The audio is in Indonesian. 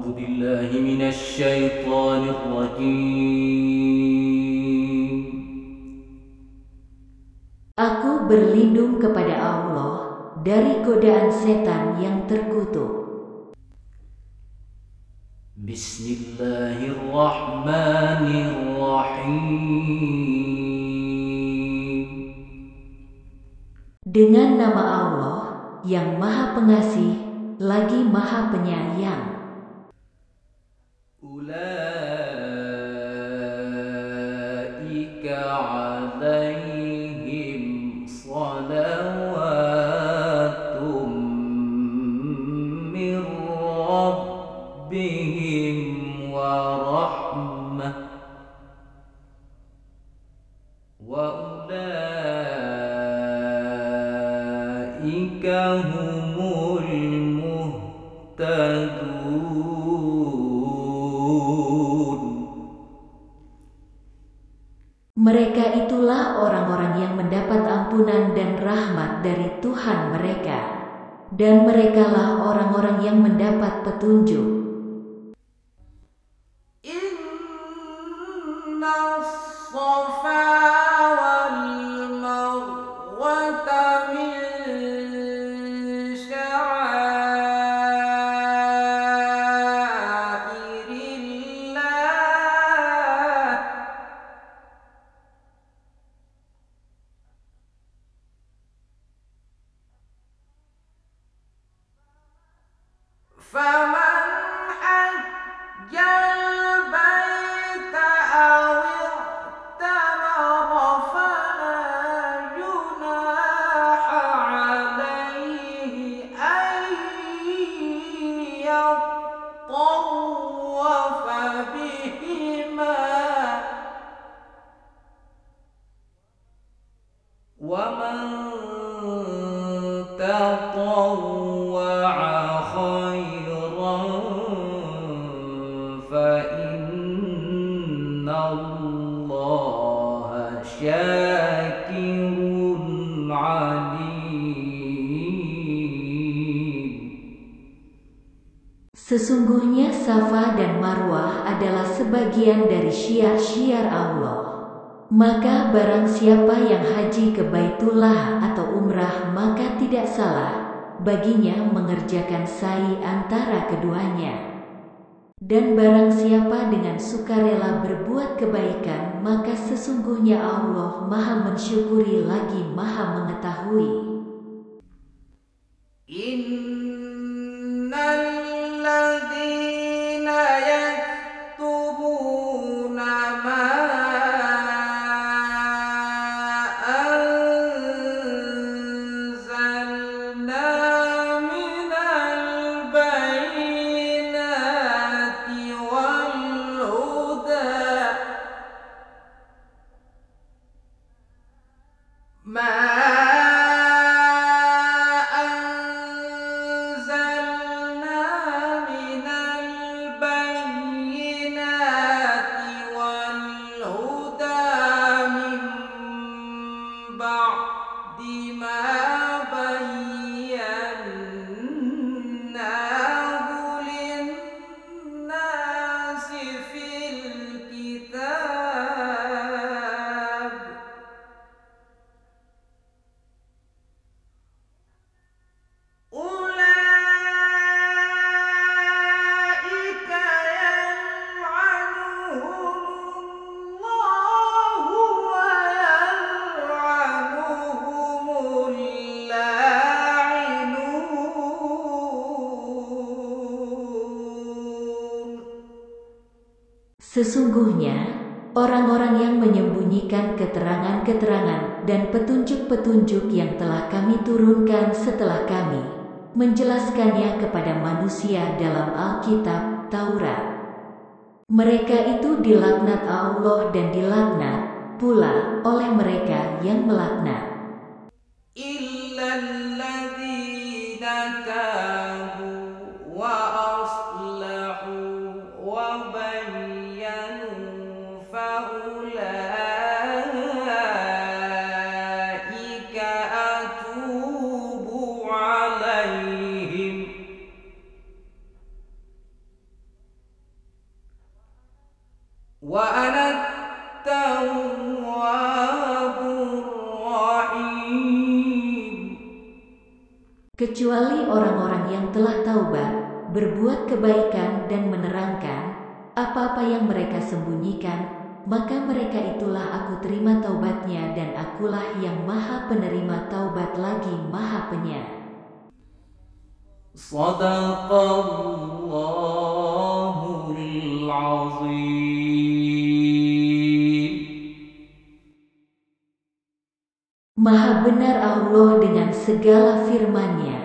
أعوذ بالله من الشيطان الرجيم. Aku berlindung kepada Allah dari godaan setan yang terkutuk. Bismillahirrahmanirrahim. Dengan nama Allah yang Maha Pengasih lagi Maha Penyayang. Ulaika alaihim salawatum min rabbihim wa rahmah wa ulaika humul muhtadun. Mereka itulah orang-orang yang mendapat ampunan dan rahmat dari Tuhan mereka, dan merekalah orang-orang yang mendapat petunjuk. Inna safa wal marwata min sya'airillah faman hajjal baita aw i'tamara fala junaha alaihi an yattawafa bihima wa man tatawwa'a khairan fa innallaha syakirun alim. Sesungguhnya Safa dan Marwah adalah sebagian dari syiar-syiar Allah. Maka barang siapa yang haji ke Baitullah atau umrah, maka tidak salah baginya mengerjakan sa'i antara keduanya. Dan barang siapa dengan sukarela berbuat kebaikan, maka sesungguhnya Allah Maha mensyukuri lagi Maha mengetahui. Innal ladzina yaktubuna ma anzalna minal bayyinati wal huda ma Sesungguhnya, orang-orang yang menyembunyikan keterangan-keterangan dan petunjuk-petunjuk yang telah kami turunkan setelah kami menjelaskannya kepada manusia dalam Alkitab Taurat. Mereka itu dilaknat Allah dan dilaknat pula oleh mereka yang melaknat. Illalladzina tabu wa aslahu wa bayyanu fa ulaika atubu alaihim وأنا التواب الرحيم. Kecuali orang-orang yang telah taubat, berbuat kebaikan dan menerangkan apa-apa yang mereka sembunyikan, maka mereka itulah aku terima taubatnya dan akulah yang maha penerima taubat lagi maha penyayang. Sadaqallahul azim. Maha benar Allah dengan segala firman-Nya.